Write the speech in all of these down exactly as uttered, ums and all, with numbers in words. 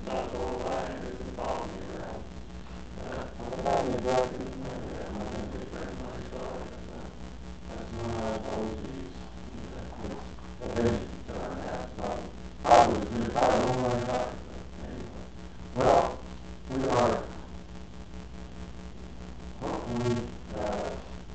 not the whole line and follow me around. Uh, I'm not in the dark anymore. I'm not in the very much God. That's one of my apologies. It's a vision to our house. Probably the entire home run God. Anyway. Well, we are hopefully uh,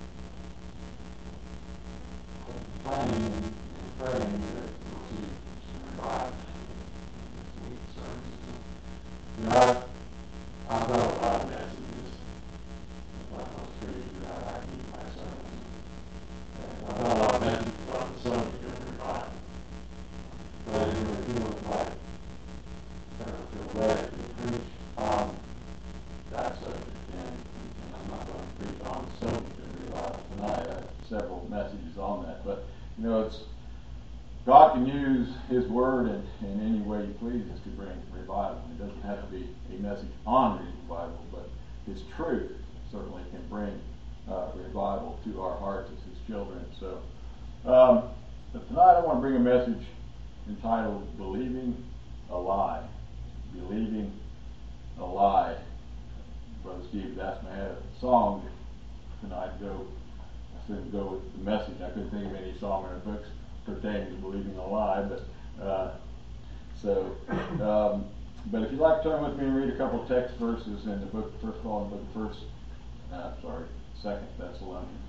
planning and praying that we'll see some revival this week services. You know, I've, I've got a lot of messages about those trees that I keep my sermons. And I've got a lot of messages about the subject of revival. But it really feels like I feel led to preach on that subject. And, and I'm not going to preach on the subject of revival tonight. I have several messages on that. But, you know, it's God can use His Word in, in any way He pleases to bring revival. It doesn't have to be a message on revival, but His truth certainly can bring uh, revival to our hearts as His children. So, um, but tonight I want to bring a message entitled "Believing a Lie." Believing a lie. Brother Steve asked me I had a song tonight. Go. I couldn't go with the message. I couldn't think of any song in the books pertaining to believing a lie, but uh, so. Um, but if you'd like to turn with me and read a couple of text verses in the book, first of all, in the book of First, uh, sorry, Second Thessalonians,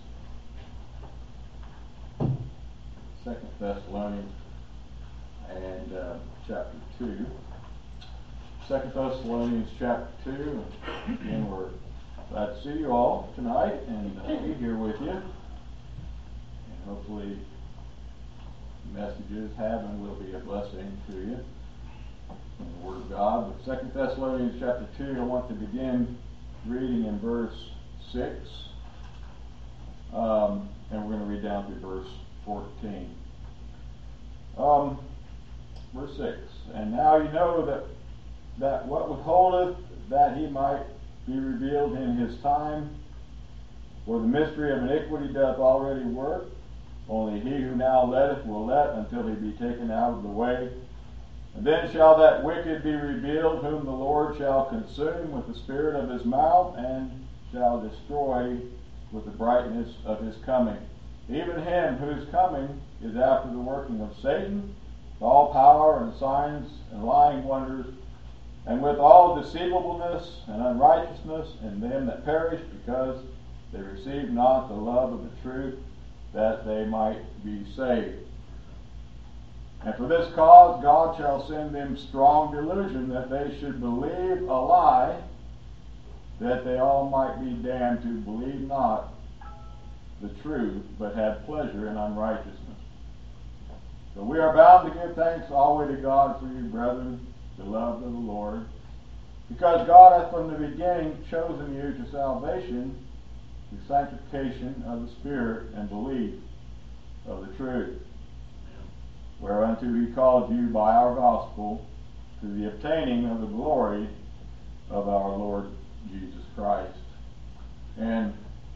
Second Thessalonians, and uh, chapter two. Second Thessalonians chapter two. And again, we're glad to see you all tonight and uh, be here with you, and hopefully messages have and will be a blessing to you from the Word of God. But Second Thessalonians chapter two, I want to begin reading in verse six, um, and we're going to read down to verse fourteen. Um, verse six, and now you know that that what withholdeth that he might be revealed in his time, for the mystery of iniquity doth already work. Only he who now letteth will let until he be taken out of the way. And then shall that wicked be revealed, whom the Lord shall consume with the spirit of his mouth, and shall destroy with the brightness of his coming. Even him whose coming is after the working of Satan, with all power and signs and lying wonders, and with all deceivableness and unrighteousness in them that perish, because they receive not the love of the truth, that they might be saved. And for this cause God shall send them strong delusion, that they should believe a lie, that they all might be damned who believe not the truth, but have pleasure in unrighteousness. So we are bound to give thanks always to God for you, brethren, beloved of the Lord, because God hath from the beginning chosen you to salvation, the sanctification of the Spirit and belief of the truth, whereunto he called you by our gospel to the obtaining of the glory of our Lord Jesus Christ. And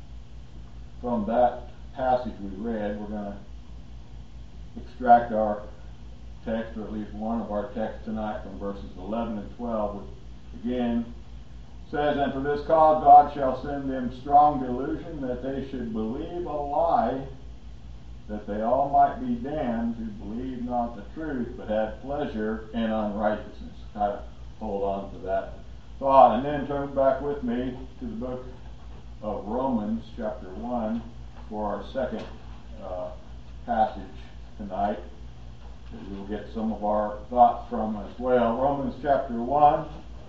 from that passage we read, we're going to extract our text, or at least one of our texts tonight, from verses eleven and twelve, which again says, and for this cause God shall send them strong delusion, that they should believe a lie, that they all might be damned who believe not the truth, but had pleasure in unrighteousness. Kind of hold on to that thought. And then turn back with me to the book of Romans, chapter one, for our second uh, passage tonight, that we'll get some of our thoughts from as well. Romans chapter one.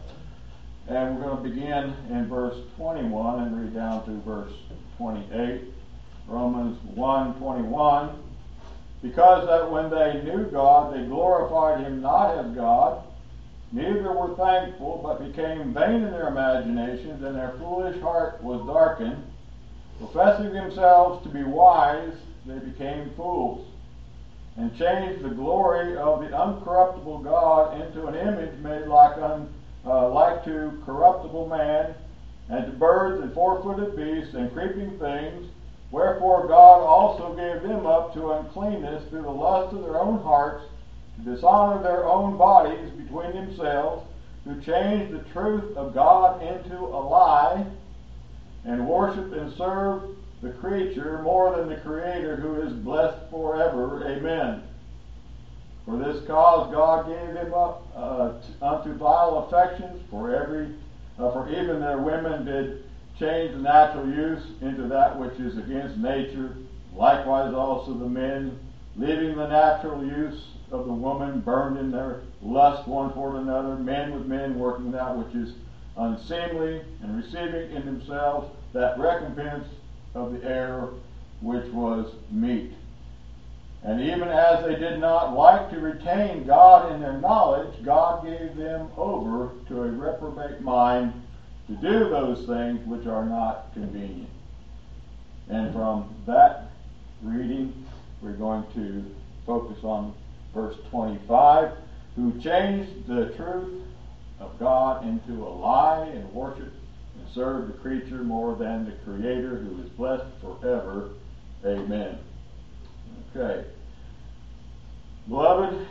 And we're going to begin in verse twenty-one and read down to verse twenty-eight. Romans one twenty-one. Because that when they knew God, they glorified him not as God, neither were thankful, but became vain in their imaginations, and their foolish heart was darkened. Professing themselves to be wise, they became fools, and changed the glory of the uncorruptible God into an image made like un Uh, like to corruptible man, and to birds and four-footed beasts and creeping things, wherefore God also gave them up to uncleanness through the lust of their own hearts, to dishonor their own bodies between themselves, who changed the truth of God into a lie, and worshiped and served the creature more than the Creator, who is blessed forever. Amen. For this cause God gave him up uh, unto vile affections, for every uh, for even their women did change the natural use into that which is against nature. Likewise also the men, leaving the natural use of the woman, burned in their lust one for another, men with men, working that which is unseemly, and receiving in themselves that recompense of the error which was meet. And even as they did not like to retain God in their knowledge, God gave them over to a reprobate mind to do those things which are not convenient. And from that reading, we're going to focus on verse twenty-five, who changed the truth of God into a lie, and worshiped and served the creature more than the Creator, who is blessed forever. Amen. Okay. Beloved,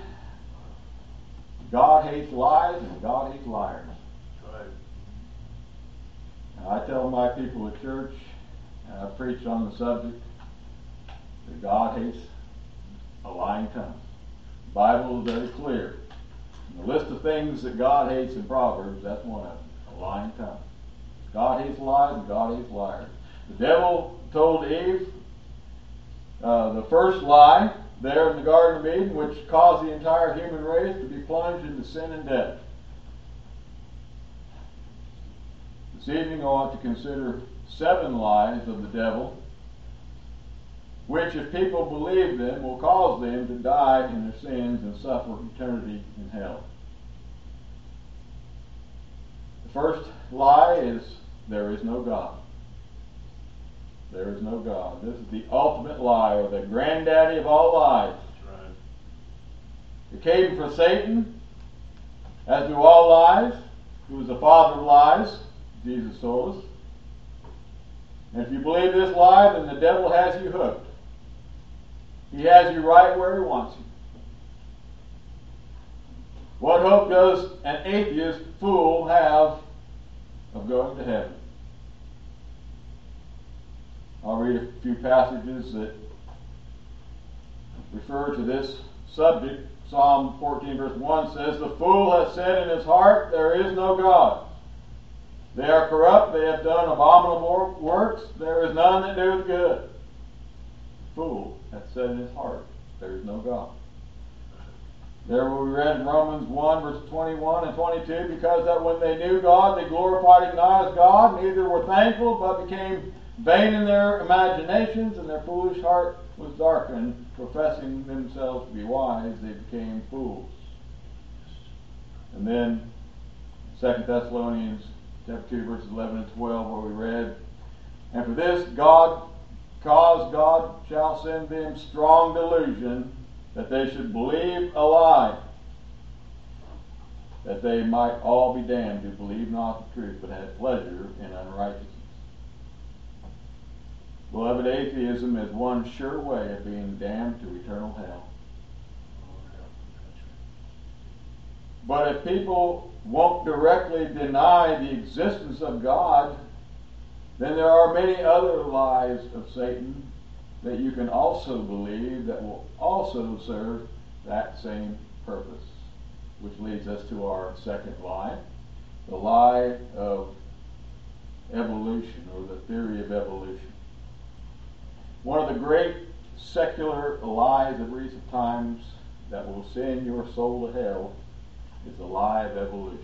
God hates lies and God hates liars. Right. And I tell my people at church, and I preach on the subject, that God hates a lying tongue. The Bible is very clear. In the list of things that God hates in Proverbs, that's one of them, a lying tongue. God hates lies and God hates liars. The devil told Eve uh, the first lie there in the Garden of Eden, which caused the entire human race to be plunged into sin and death. This evening I want to consider seven lies of the devil, which, if people believe them, will cause them to die in their sins and suffer eternity in hell. The first lie is, there is no God. There is no God. This is the ultimate lie, or the granddaddy of all lies. That's right. It came from Satan, as do all lies, who is the father of lies, Jesus told us. And if you believe this lie, then the devil has you hooked. He has you right where he wants you. What hope does an atheist fool have of going to heaven? I'll read a few passages that refer to this subject. Psalm fourteen verse one says, "The fool has said in his heart, there is no God. They are corrupt, they have done abominable works, there is none that doeth good." The fool hath said in his heart, there is no God. There we read in Romans one verse twenty-one and twenty-two, because that when they knew God, they glorified him not as God, neither were thankful, but became vain in their imaginations, and their foolish heart was darkened. Professing themselves to be wise, they became fools. And then Second Thessalonians chapter two verses eleven and twelve, where we read, "And for this God cause God shall send them strong delusion, that they should believe a lie, that they might all be damned who believe not the truth, but had pleasure in unrighteousness." Beloved, atheism is one sure way of being damned to eternal hell. But if people won't directly deny the existence of God, then there are many other lies of Satan that you can also believe that will also serve that same purpose. Which leads us to our second lie, the lie of evolution, or the theory of evolution. One of the great secular lies of recent times that will send your soul to hell is the lie of evolution.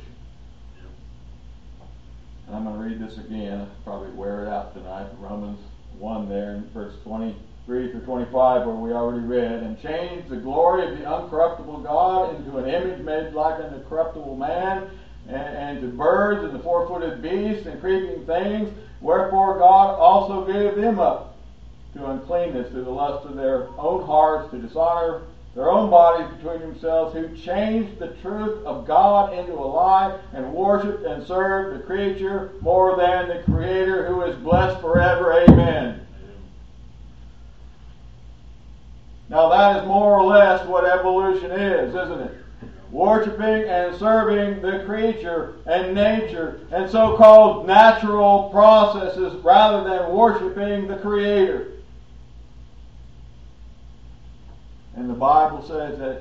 And I'm going to read this again. I'll probably wear it out tonight. Romans one there in verse twenty-three through twenty-five, where we already read, "And changed the glory of the uncorruptible God into an image made like unto corruptible man, and, and to birds and the four-footed beasts and creeping things. Wherefore God also gave them up to uncleanness, to the lust of their own hearts, to dishonor their own bodies between themselves, who changed the truth of God into a lie, and worshipped and served the creature more than the Creator, who is blessed forever. Amen." Now that is more or less what evolution is, isn't it? worshiping and serving the creature and nature and so-called natural processes rather than worshiping the Creator. And the Bible says that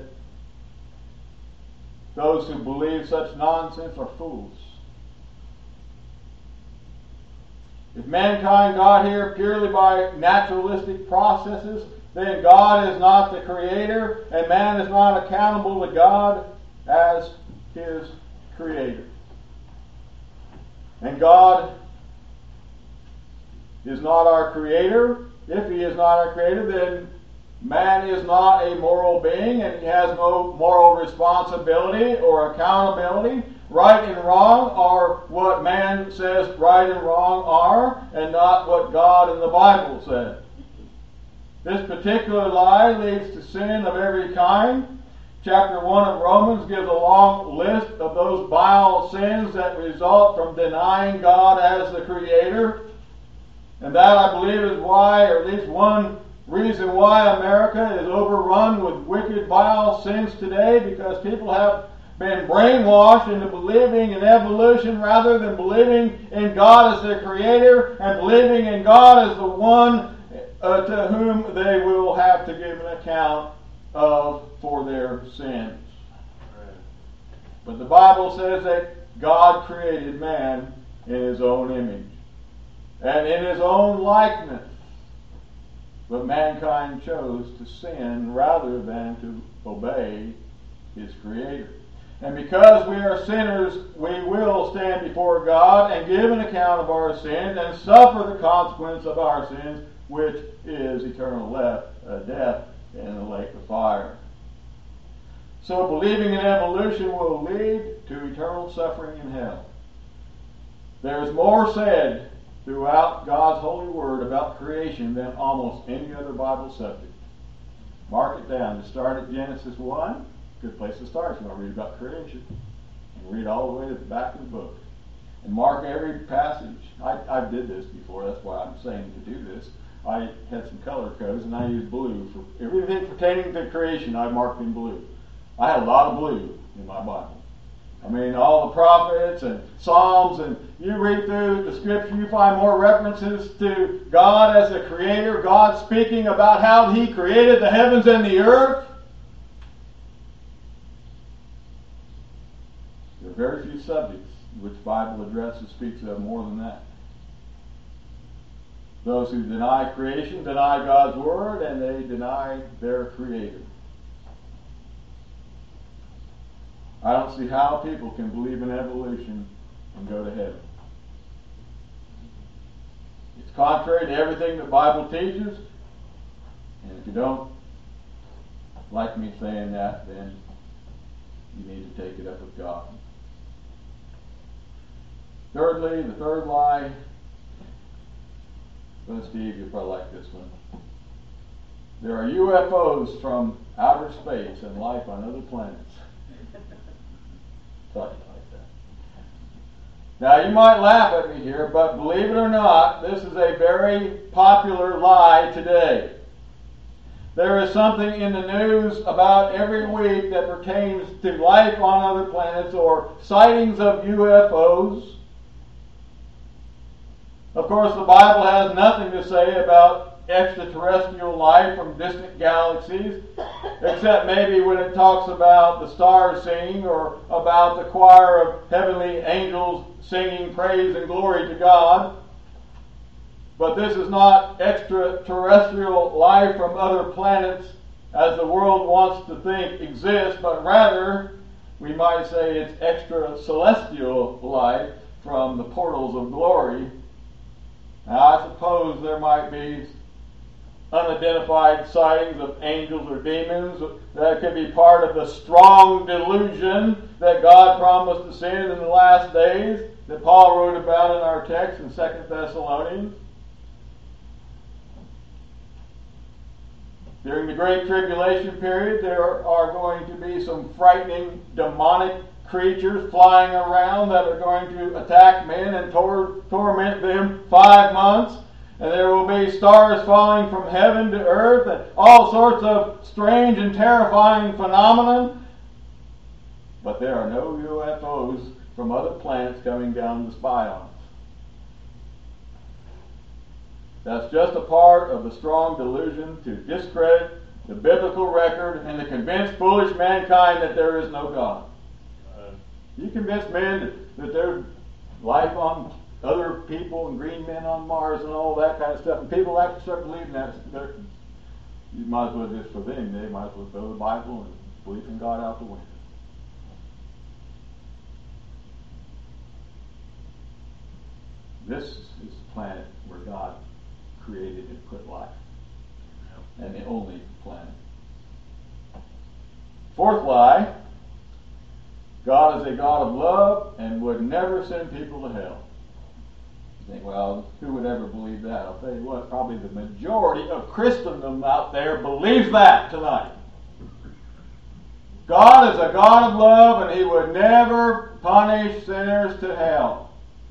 those who believe such nonsense are fools. If mankind got here purely by naturalistic processes, then God is not the Creator, and man is not accountable to God as His Creator. And God is not our Creator. If He is not our Creator, then man is not a moral being, and he has no moral responsibility or accountability. Right and wrong are what man says right and wrong are, and not what God and the Bible said. This particular lie leads to sin of every kind. Chapter one of Romans gives a long list of those vile sins that result from denying God as the Creator. And that, I believe, is why, or at least one reason why America is overrun with wicked, vile sins today, because people have been brainwashed into believing in evolution rather than believing in God as their Creator and believing in God as the one uh, to whom they will have to give an account of for their sins. But the Bible says that God created man in His own image and in His own likeness. But mankind chose to sin rather than to obey His Creator. And because we are sinners, we will stand before God and give an account of our sins and suffer the consequence of our sins, which is eternal left, uh, death in the lake of fire. So believing in evolution will lead to eternal suffering in hell. There is more said throughout God's holy word about creation than almost any other Bible subject. Mark it down. To start at Genesis one, good place to start if you want to read about creation. And read all the way to the back of the book. And mark every passage. I, I did this before, that's why I'm saying to do this. I had some color codes and I used blue. For everything pertaining to creation, I marked in blue. I had a lot of blue in my Bible. I mean, all the prophets and Psalms, and you read through the Scripture, you find more references to God as the Creator, God speaking about how He created the heavens and the earth. There are very few subjects which the Bible addresses speaks of more than that. Those who deny creation deny God's Word, and they deny their Creator. I don't see how people can believe in evolution and go to heaven. It's contrary to everything the Bible teaches. And if you don't like me saying that, then you need to take it up with God. Thirdly, the third lie. Well, Steve, you'll probably like this one. There are U F Os from outer space and life on other planets. Something like that. Now, you might laugh at me here, but believe it or not, this is a very popular lie today. There is something in the news about every week that pertains to life on other planets or sightings of U F Os. Of course, the Bible has nothing to say about extraterrestrial life from distant galaxies, except maybe when it talks about the stars singing or about the choir of heavenly angels singing praise and glory to God. But this is not extraterrestrial life from other planets as the world wants to think exists, but rather, we might say it's extra celestial life from the portals of glory. Now, I suppose there might be unidentified sightings of angels or demons that could be part of the strong delusion that God promised to send in the last days that Paul wrote about in our text in Second Thessalonians. During the Great Tribulation period, there are going to be some frightening demonic creatures flying around that are going to attack men and tor- torment them five months. And there will be stars falling from heaven to earth and all sorts of strange and terrifying phenomena. but there are no U F Os from other planets coming down to spy on us. That's just a part of the strong delusion to discredit the biblical record and to convince foolish mankind that there is no God. Uh, you convince men that there's life on other people and green men on Mars and all that kind of stuff, and people have to start believing that. You might as well just for them, they might as well throw the Bible and believe in God out the window. This is the planet where God created and put life. And the only planet. Fourth lie, God is a God of love and would never send people to hell. You think, well, who would ever believe that? I'll tell you what, probably the majority of Christendom out there believes that tonight. God is a God of love and He would never punish sinners to hell.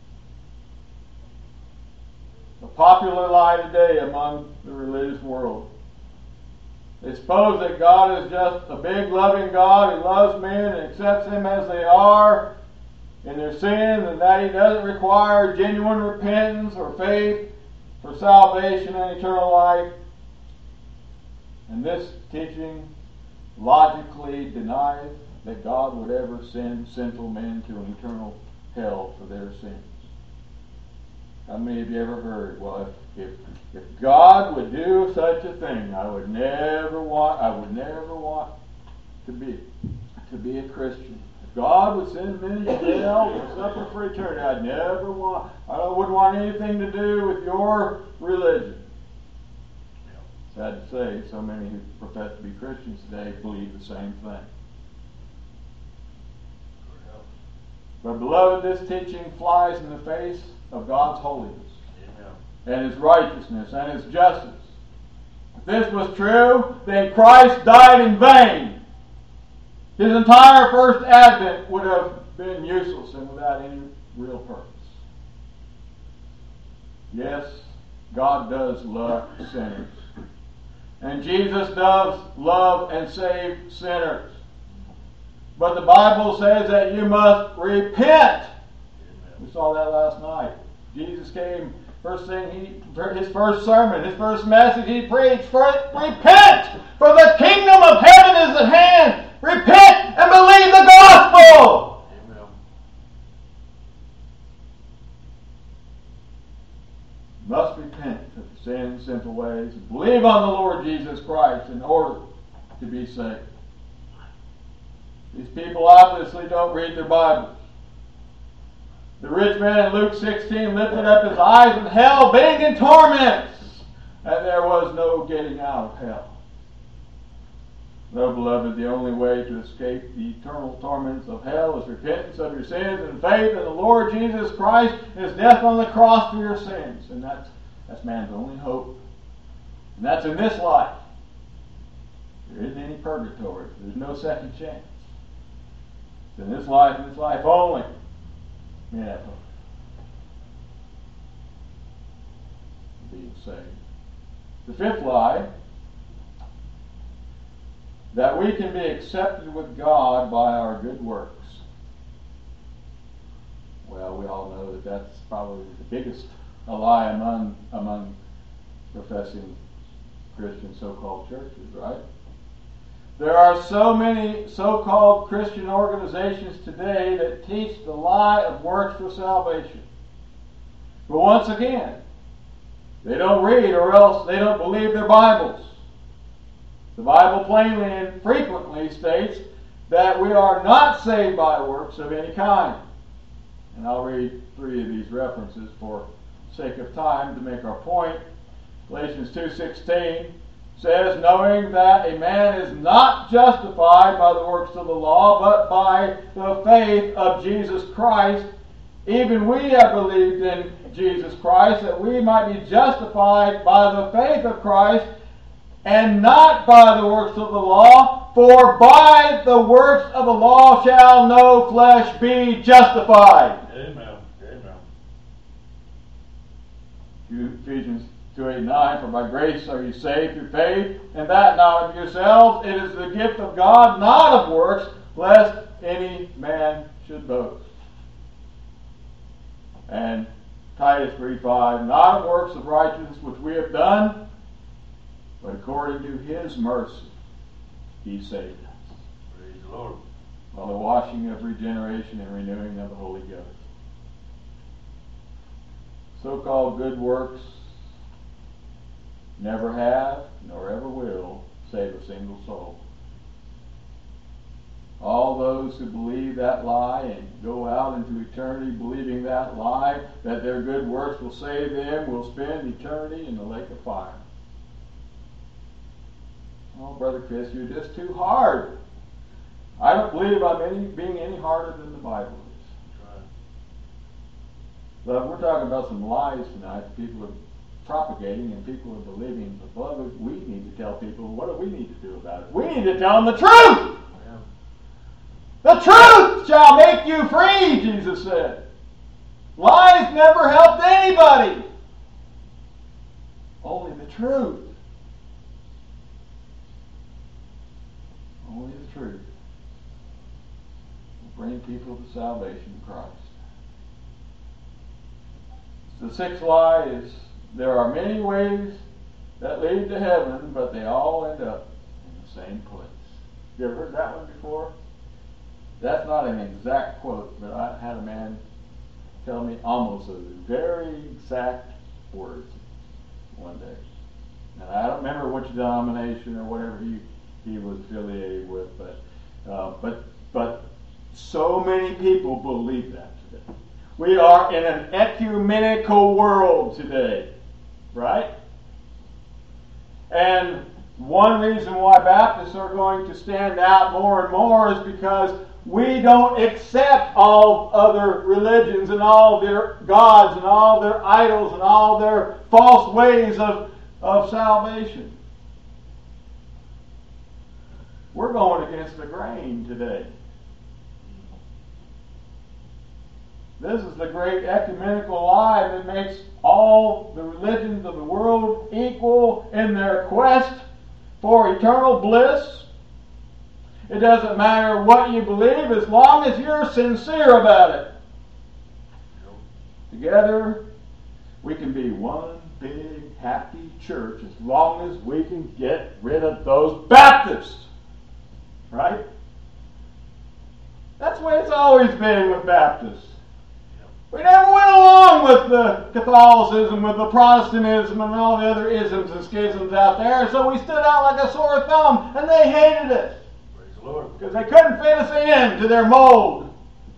A popular lie today among the religious world. They suppose that God is just a big loving God who loves men and accepts them as they are in their sins, and that He doesn't require genuine repentance or faith for salvation and eternal life. And this teaching logically denies that God would ever send sinful men to an eternal hell for their sins. How many of you ever heard, well, if, if, if God would do such a thing, I would never want, I would never want to be, to be a Christian. If God would send men to hell to suffer for eternity, I'd never want, I wouldn't want anything to do with your religion. Sad to say, so many who profess to be Christians today believe the same thing. But beloved, this teaching flies in the face of God's holiness. Amen. And His righteousness and His justice. If this was true, then Christ died in vain. His entire first advent would have been useless and without any real purpose. Yes, God does love sinners. And Jesus does love and save sinners. But the Bible says that you must repent. We saw that last night. Jesus came, first thing he, his first sermon, his first message he preached, for repent, for the kingdom of heaven is at hand. Repent and believe the gospel. Amen. Must repent of sin, sinful ways, and believe on the Lord Jesus Christ in order to be saved. These people obviously don't read their Bibles. The rich man in Luke sixteen lifted up his eyes in hell, being in torments, and there was no getting out of hell. No, beloved, the only way to escape the eternal torments of hell is repentance of your sins and faith in the Lord Jesus Christ, His death on the cross for your sins. And that's, that's man's only hope. And that's in this life. There isn't any purgatory. There's no second chance. It's in this life and this life only. Yeah. Being saved. The fifth lie, that we can be accepted with God by our good works. Well, we all know that that's probably the biggest lie among among professing Christian so-called churches, right? There are so many so-called Christian organizations today that teach the lie of works for salvation. But once again, they don't read, or else they don't believe their Bibles. The Bible plainly and frequently states that we are not saved by works of any kind. And I'll read three of these references for sake of time to make our point. Galatians two sixteen says, knowing that a man is not justified by the works of the law, but by the faith of Jesus Christ, even we have believed in Jesus Christ, that we might be justified by the faith of Christ, and not by the works of the law, for by the works of the law shall no flesh be justified. Amen. Amen. Ephesians two eight nine, for by grace are you saved through faith, and that not of yourselves, it is the gift of God, not of works, lest any man should boast. And Titus three five, not of works of righteousness which we have done, but according to his mercy he saved us. Praise the Lord. By the washing of regeneration and renewing of the Holy Ghost. So-called good works never have, nor ever will, save a single soul. All those who believe that lie and go out into eternity believing that lie, that their good works will save them, will spend eternity in the lake of fire. Oh, Brother Chris, you're just too hard. I don't believe I'm any, being any harder than the Bible is. Right. But we're talking about some lies tonight that people are propagating and people are believing. But beloved, we need to tell people, what do we need to do about it? We need to tell them the truth! Yeah. The truth shall make you free, Jesus said. Lies never helped anybody. Only the truth. Only the truth will bring people to salvation in Christ. The sixth lie is, there are many ways that lead to heaven, but they all end up in the same place. You ever heard that one before? That's not an exact quote, but I had a man tell me almost the very exact words one day. And I don't remember which denomination or whatever he, he was affiliated with, but uh, but but so many people believe that today. We are in an ecumenical world today, right? And one reason why Baptists are going to stand out more and more is because we don't accept all other religions and all their gods and all their idols and all their false ways of, of salvation. We're going against the grain today. This is the great ecumenical lie that makes all the religions of the world equal in their quest for eternal bliss. It doesn't matter what you believe as long as you're sincere about it. Together, we can be one big, happy church as long as we can get rid of those Baptists. Right? That's the way it's always been with Baptists. We never went along with the Catholicism, with the Protestantism, and all the other isms and schisms out there, so we stood out like a sore thumb, and they hated us. Praise the Lord. Because they couldn't fit us in to their mold.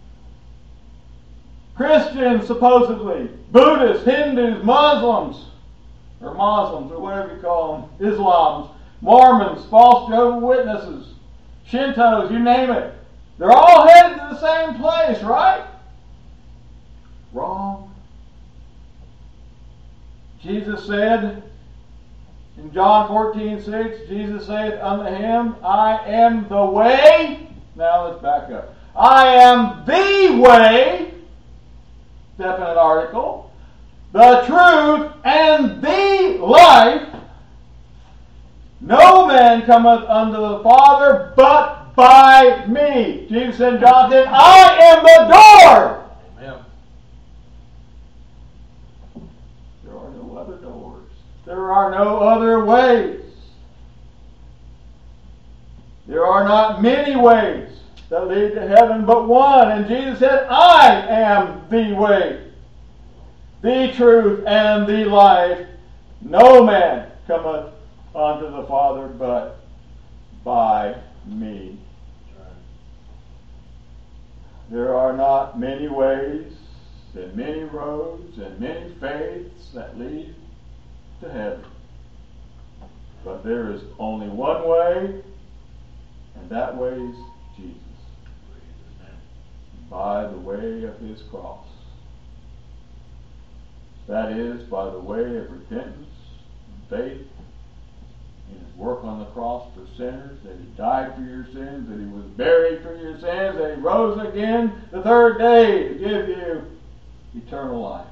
Christians, supposedly, Buddhists, Hindus, Muslims, or Muslims, or whatever you call them, Islams, Mormons, false Jehovah's Witnesses, Shintos, you name it. They're all headed to the same place, right? Wrong. Jesus said in John fourteen six, Jesus saith unto him, I am the way. Now let's back up. I am the way, definite article, the truth, and the life. No man cometh unto the Father but by me. Jesus said in John ten, I am the door. Amen. There are no other doors. There are no other ways. There are not many ways that lead to heaven but one. And Jesus said, I am the way, the truth, and the life. No man cometh unto the Father but by me. There are not many ways and many roads and many faiths that lead to heaven. But there is only one way, and that way is Jesus. By the way of his cross. That is, by the way of repentance and faith in his work on the cross for sinners, that he died for your sins, that he was buried for your sins, that he rose again the third day to give you eternal life.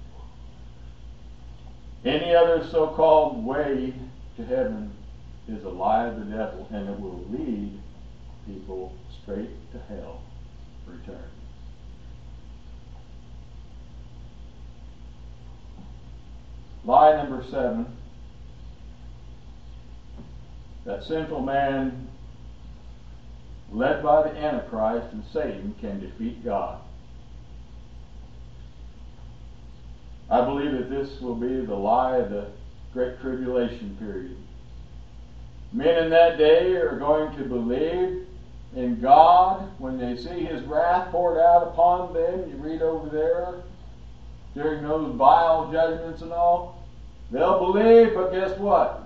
Any other so-called way to heaven is a lie of the devil, and it will lead people straight to hell return. Lie number seven, that sinful man led by the Antichrist and Satan can defeat God. I believe that this will be the lie of the Great Tribulation period. Men in that day are going to believe in God when they see His wrath poured out upon them. You read over there during those vile judgments and all. They'll believe, but guess what?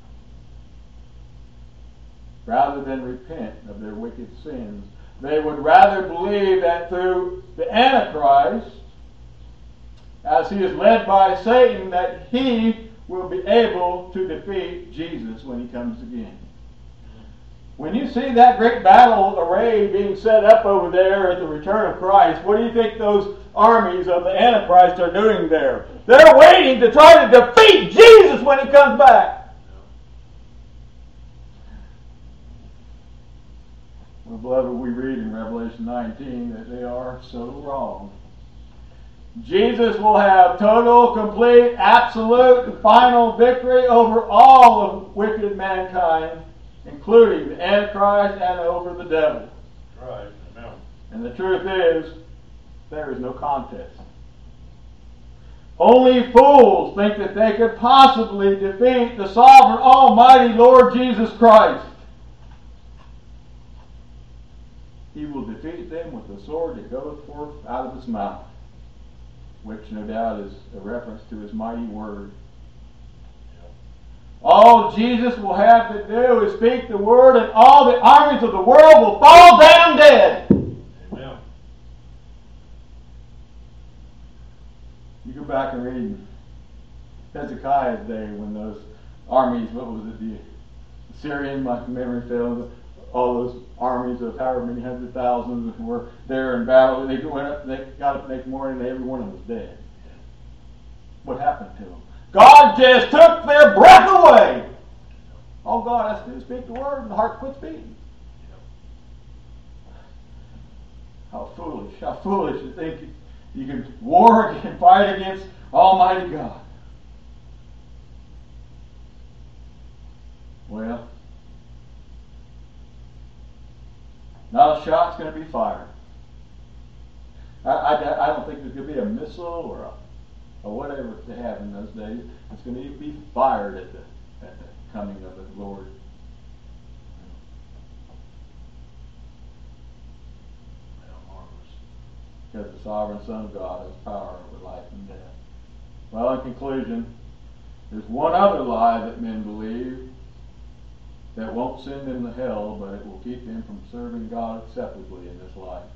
Rather than repent of their wicked sins, they would rather believe that through the Antichrist, as he is led by Satan, that he will be able to defeat Jesus when he comes again. When you see that great battle array being set up over there at the return of Christ, what do you think those armies of the Antichrist are doing there? They're waiting to try to defeat Jesus when he comes back. Well, beloved, we read in Revelation nineteen that they are so wrong. Jesus will have total, complete, absolute, final victory over all of wicked mankind, including the Antichrist and over the devil. Right. Amen. And the truth is, there is no contest. Only fools think that they could possibly defeat the sovereign, almighty Lord Jesus Christ. He will defeat them with the sword that goeth forth out of his mouth, which no doubt is a reference to his mighty word. All Jesus will have to do is speak the word, and all the armies of the world will fall down dead. Amen. You go back and read Hezekiah's day when those armies, what was it, the Syrian, my memory fails, all those armies of however many hundred thousands were there in battle. They went up, they got up the next morning, and every one of them was dead. What happened to them? God just took their breath away. All God has to do is speak the word, and the heart quits beating. How foolish! How foolish to think you can war and fight against Almighty God. Well, not a shot's going to be fired. I, I, I don't think there's going to be a missile or a, or whatever they have in those days. It's going to be fired at the, at the coming of the Lord. Because the sovereign Son of God has power over life and death. Well, in conclusion, there's one other lie that men believe that won't send them to hell, but it will keep them from serving God acceptably in this life.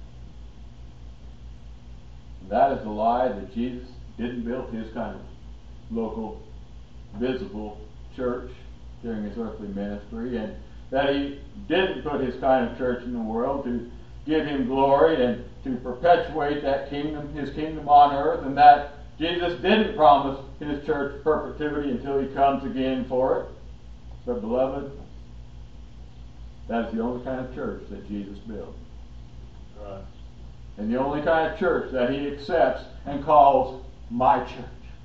And that is the lie that Jesus didn't build his kind of local, visible church during his earthly ministry, and that he didn't put his kind of church in the world to give him glory and to perpetuate that kingdom, his kingdom on earth, and that Jesus didn't promise his church perpetuity until he comes again for it. But beloved, that is the only kind of church that Jesus built. Right. And the only kind of church that he accepts and calls my church.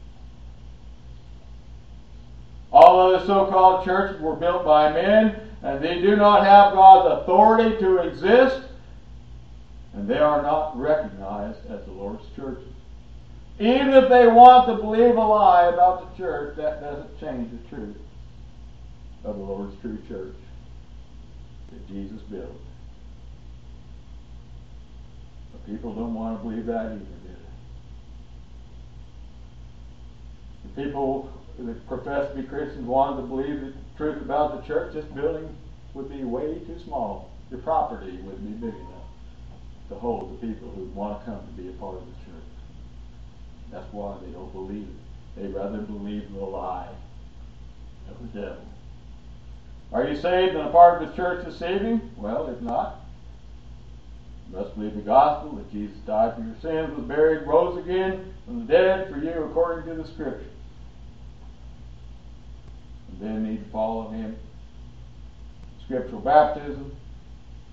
All other so-called churches were built by men, and they do not have God's authority to exist, and they are not recognized as the Lord's churches. Even if they want to believe a lie about the church, that doesn't change the truth of the Lord's true church that Jesus built. But people don't want to believe that either, do they? The people that profess to be Christians wanted to believe the truth about the church. This building would be way too small. Your property wouldn't be big enough to hold the people who want to come to be a part of the church. That's why they don't believe it. They rather believe the lie of the devil. Are you saved and a part of the church this evening? Well, if not, you must believe the gospel that Jesus died for your sins, was buried, rose again from the dead for you according to the Scripture. And then need to follow him. Scriptural baptism,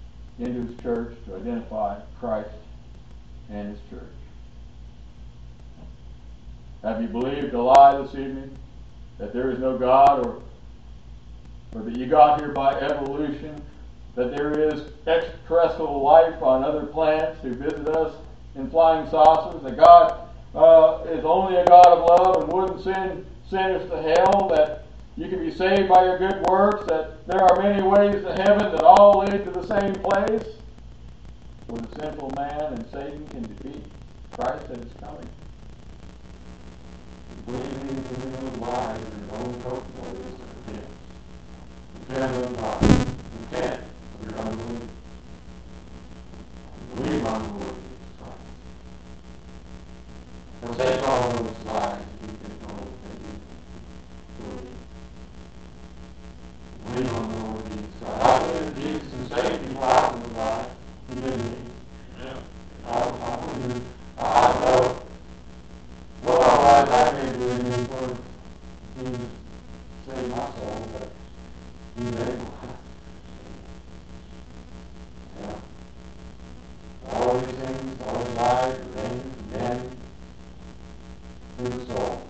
into His church to identify Christ and His church. Have you believed a lie this evening? That there is no God, or, or that you got here by evolution? That there is extraterrestrial life on other planets who visit us in flying saucers? That God uh, is only a God of love and wouldn't send sinners to hell? That you can be saved by your good works? That there are many ways to heaven that all lead to the same place? Where the sinful man and Satan can defeat Christ that is coming? Believing in those lies and your own coat is to repent. Repent of God. Repent of your unbelief. Believe on the Lord Jesus Christ. Forsake all those lies that you think know that you believe. Believe on the Lord Jesus Christ. I believe that Jesus can save people out of the life. He did me. Amen. I, I believe. I know. Well, I, I can't do anything for Jesus to save my soul, but He's able. Yeah. All these things, all these lies, remain again through the soul.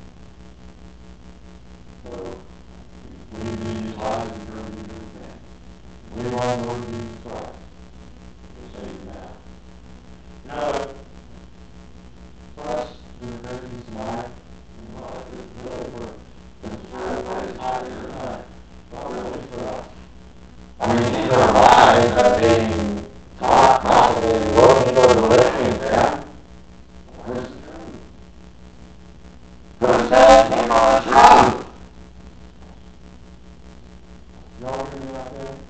So, believe in these lies and turn to repent. Believe on the Lord Jesus Christ. He'll save you now. You know, for us, in the Christians tonight, you know, it's really for, it's for everybody's not here tonight, but really for us. I mean, these are lies that are being taught, propagated, woven into the living there. Where's the truth? Because that came on truth. Y'all hear me out there?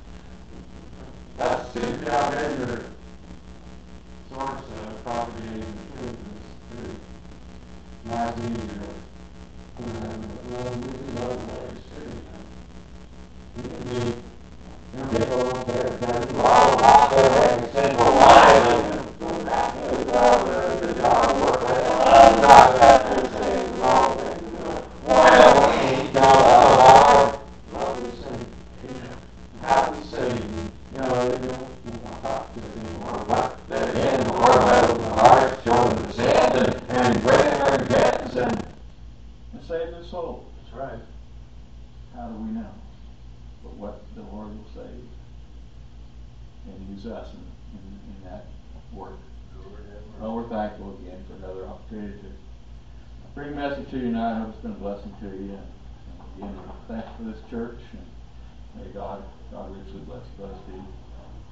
That seems to be a major source of propagating the truth is truth. Not easier. Well, we do other ways too. You can be, you can get a little bit, but you all out there making sinful lies and go back to the God, the God work with it. I'm not that to say the wrong thing to do it. Why don't we go out our lovely Savior? Happy Savior. You know, they don't talk to us anymore. But then again, the Lord led them the heart, showed them the sins, and, and praying their repentance, and, and saved their soul. That's right. How do we know? But what the Lord will save and use us in, in, in that work. Lord have mercy. Well, we're thankful again for another opportunity to bring a message to you tonight. I hope it's been a blessing to you. And, and again, thanks for this church. And may God, God richly bless, bless you.